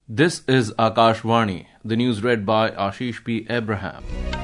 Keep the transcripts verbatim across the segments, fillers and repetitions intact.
This is Akashvani, the news read by Ashish P. Abraham.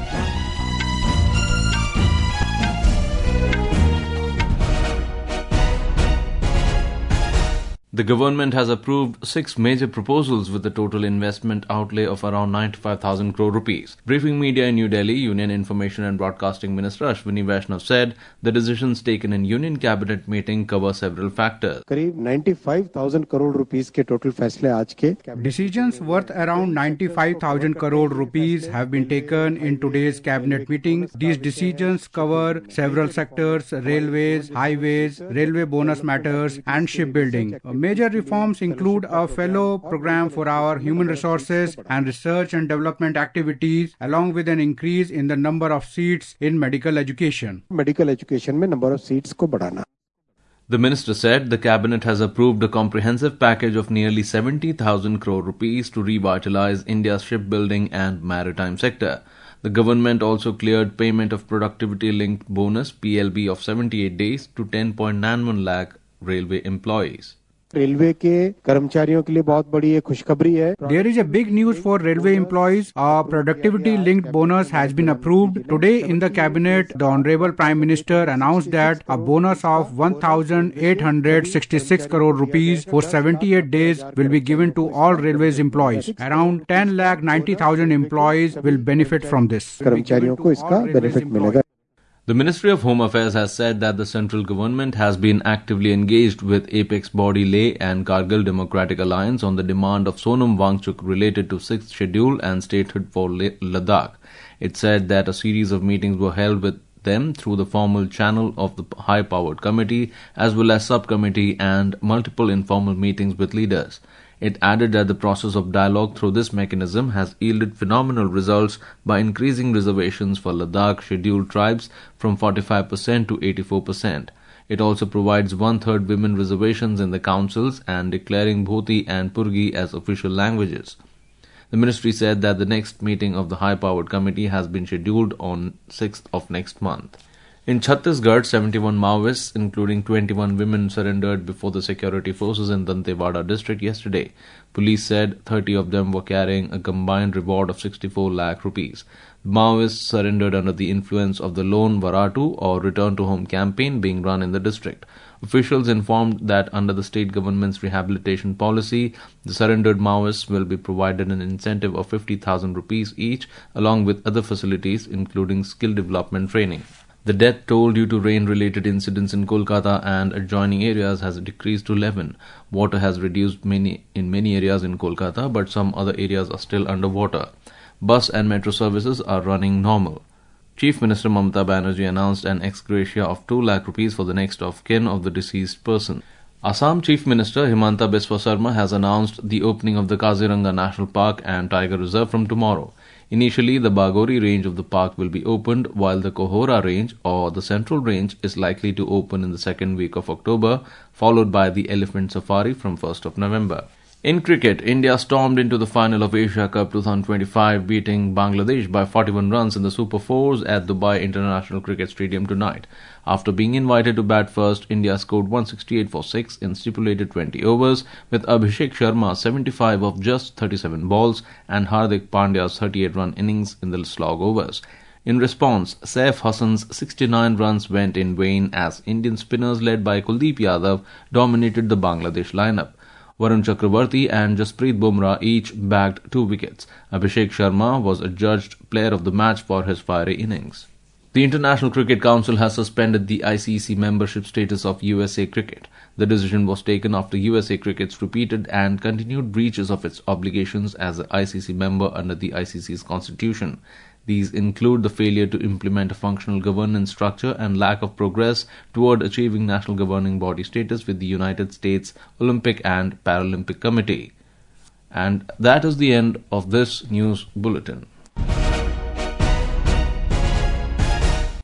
The government has approved six major proposals with a total investment outlay of around ninety-five thousand crore rupees. Briefing media in New Delhi, Union Information and Broadcasting Minister Ashwini Vaishnav said the decisions taken in Union Cabinet meeting cover several factors. करीब ninety-five thousand crore rupees के total फैसले आज के Decisions worth around ninety-five thousand crore rupees have been taken in today's cabinet meeting. These decisions cover several sectors: railways, highways, railway bonus matters, and shipbuilding. Major reforms include a fellow program for our human resources and research and development activities, along with an increase in the number of seats in medical education. Medical education में number of seats को बढ़ाना. The minister said the cabinet has approved a comprehensive package of nearly seventy thousand crore rupees to revitalize India's shipbuilding and maritime sector. The government also cleared payment of productivity-linked bonus P L B of seventy-eight days to ten point nine one lakh railway employees. Railway के कर्मचारियों के लिए बहुत बड़ी एक खुशखबरी है. There is a big news for railway employees. A productivity-linked bonus has been approved. Today in the cabinet, the Honorable Prime Minister announced that a bonus of one thousand eight hundred sixty-six crore rupees for seventy-eight days will be given to all railways employees. Around ten lakh ninety thousand employees will benefit from this. कर्मचारियों को इसका benefit मिलेगा. The Ministry of Home Affairs has said that the central government has been actively engaged with apex body Leh and Kargil Democratic Alliance on the demand of Sonam Wangchuk related to sixth Schedule and statehood for Ladakh. It said that a series of meetings were held with them through the formal channel of the high-powered committee as well as subcommittee and multiple informal meetings with leaders. It added that the process of dialogue through this mechanism has yielded phenomenal results by increasing reservations for Ladakh scheduled tribes from forty-five percent to eighty-four percent. It also provides one-third women reservations in the councils and declaring Bhoti and Purgi as official languages. The ministry said that the next meeting of the high-powered committee has been scheduled on sixth of next month. In Chhattisgarh, seventy-one Maoists, including twenty-one women, surrendered before the security forces in Dantewada district yesterday. Police said thirty of them were carrying a combined reward of sixty-four lakh rupees. The Maoists surrendered under the influence of the Lone Varatu or Return to Home campaign being run in the district. Officials informed that under the state government's rehabilitation policy, the surrendered Maoists will be provided an incentive of fifty thousand rupees each, along with other facilities including skill development training. The death toll due to rain-related incidents in Kolkata and adjoining areas has decreased to eleven. Water has reduced many in many areas in Kolkata, but some other areas are still underwater. Bus and metro services are running normal. Chief Minister Mamata Banerjee announced an ex gratia of two lakh rupees for the next of kin of the deceased person. Assam Chief Minister Himanta Biswa Sarma has announced the opening of the Kaziranga National Park and Tiger Reserve from tomorrow. Initially, the Bagori range of the park will be opened, while the Kohora range or the Central range is likely to open in the second week of October, followed by the Elephant Safari from first of November. In cricket, India stormed into the final of Asia Cup twenty twenty-five, beating Bangladesh by forty-one runs in the Super Fours at Dubai International Cricket Stadium tonight. After being invited to bat first, India scored one sixty-eight for six in stipulated twenty overs, with Abhishek Sharma's seventy-five of just thirty-seven balls and Hardik Pandya's thirty-eight run innings in the slog overs. In response, Saif Hassan's sixty-nine runs went in vain as Indian spinners led by Kuldeep Yadav dominated the Bangladesh lineup. Varun Chakravarti and Jasprit Bumrah each bagged two wickets. Abhishek Sharma was adjudged player of the match for his fiery innings. The International Cricket Council has suspended the I C C membership status of U S A Cricket. The decision was taken after U S A Cricket's repeated and continued breaches of its obligations as an I C C member under the I C C's constitution. These include the failure to implement a functional governance structure and lack of progress toward achieving national governing body status with the United States Olympic and Paralympic Committee. And that is the end of this news bulletin.